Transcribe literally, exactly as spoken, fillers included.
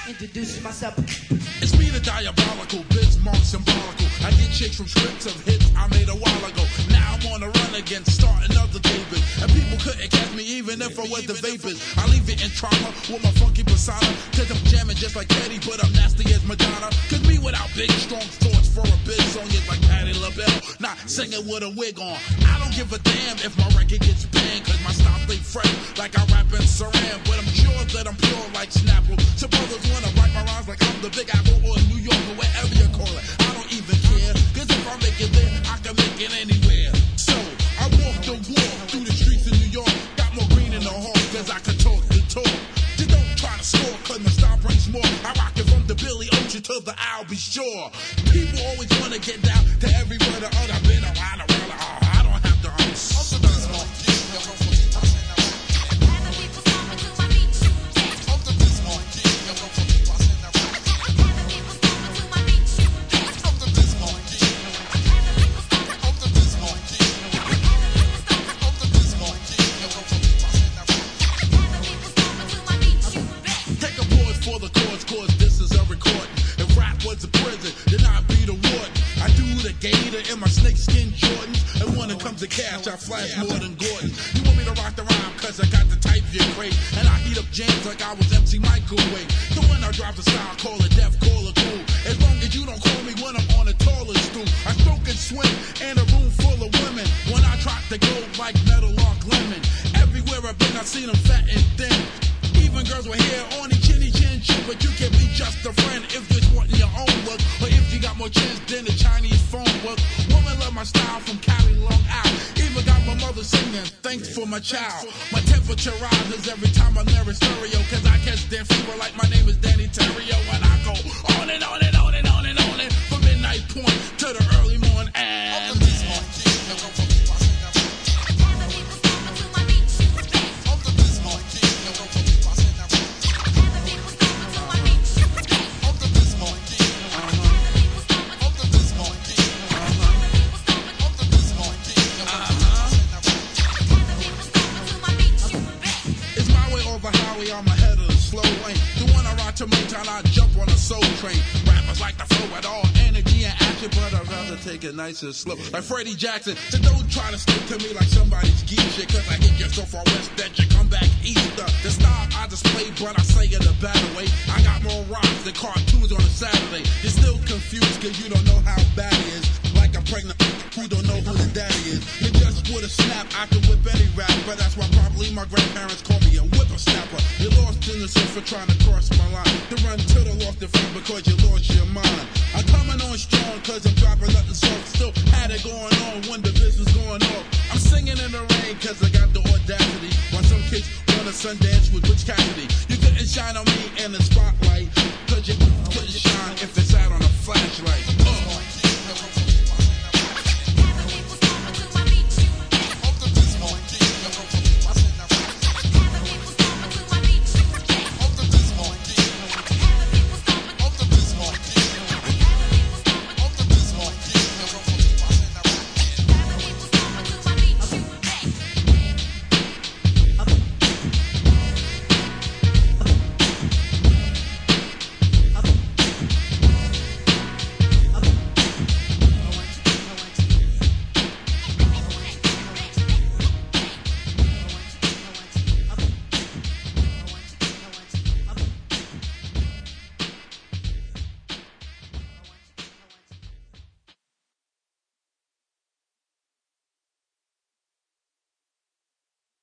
Introduce myself. It's me, the diabolical, Bismarck symbolical. I get chicks from scripts of hits I made a while ago. Now I'm on the run again, starting other David. And people couldn't catch me even if I was the vapors. I leave it in trauma with my funky persona. Cause I'm jamming just like Teddy, but I'm nasty as Madonna. Cause me without big, strong thoughts for a big song is like Patti LaBelle, not singing with a wig on. I don't give a damn if my record gets banned, cause my style stay fresh like I rap in Saran. But I'm sure that I'm pure like Snapple. So brothers wanna write my rhymes like I'm the Big Apple or New York or wherever you call it. I don't even care, cause if I make it there, I can make it anywhere. So I walk the walk through the streets of New York. Got more green in the heart cause I can talk the talk. Just don't try to score cause my style brings more. I rock it from the Billy Ocean to the I'll be sure. People always wanna get down to every word or other. I've been around around the oh, I don't have to um, in my snakeskin Jordans, and when it comes to cash, I flash more than Gordon. You want me to rock the rhyme, cause I got the type you crave, and I heat up jams like I was M C Microwave. The one I drop the style, call it deaf, call it cool. As long as you don't call me when I'm on the tallest stool. I stroke and swing in a room full of women. When I drop the gold like Metal Lark Lemon. Everywhere I've been, I've seen them fat and thin. Even girls with hair on the chinny chin chin, but you can be just a friend if you're wanting your own look, or if you got more chins than the Chinese phone book. Woman love my style from Cali, Long Island. Even got my mother singing, thanks for my child. My temperature rises every time I'm near a stereo, cause I catch their fever like my name is Danny Terrio. And I go on and on and on and on and on and from midnight point to the early morning. And I'm ahead of the slow lane. The one I ride to Motown, I jump on a soul train. Rappers like to flow at all energy and action, but I'd rather take it nice and slow. Like Freddie Jackson, so don't try to stick to me like somebody's geek shit, cause I hit you so far west that you come back east. The style I display, but I say it a better way. I got more rhymes than cartoons on a Saturday. You're still confused cause you don't know how bad it is. Like I'm pregnant, who don't know who the daddy is. You just with a snap, I can whip any rapper. That's why probably my grandparents call me a whippersnapper. You're lost in the sun for trying to cross my line. To run to the lost and found because you lost your mind. I'm coming on strong cause I'm dropping nothing soft. Still had it going on when the business going off. I'm singing in the rain cause I got the audacity. While some kids wanna Sundance with Butch Cassidy. You couldn't shine on me and inspire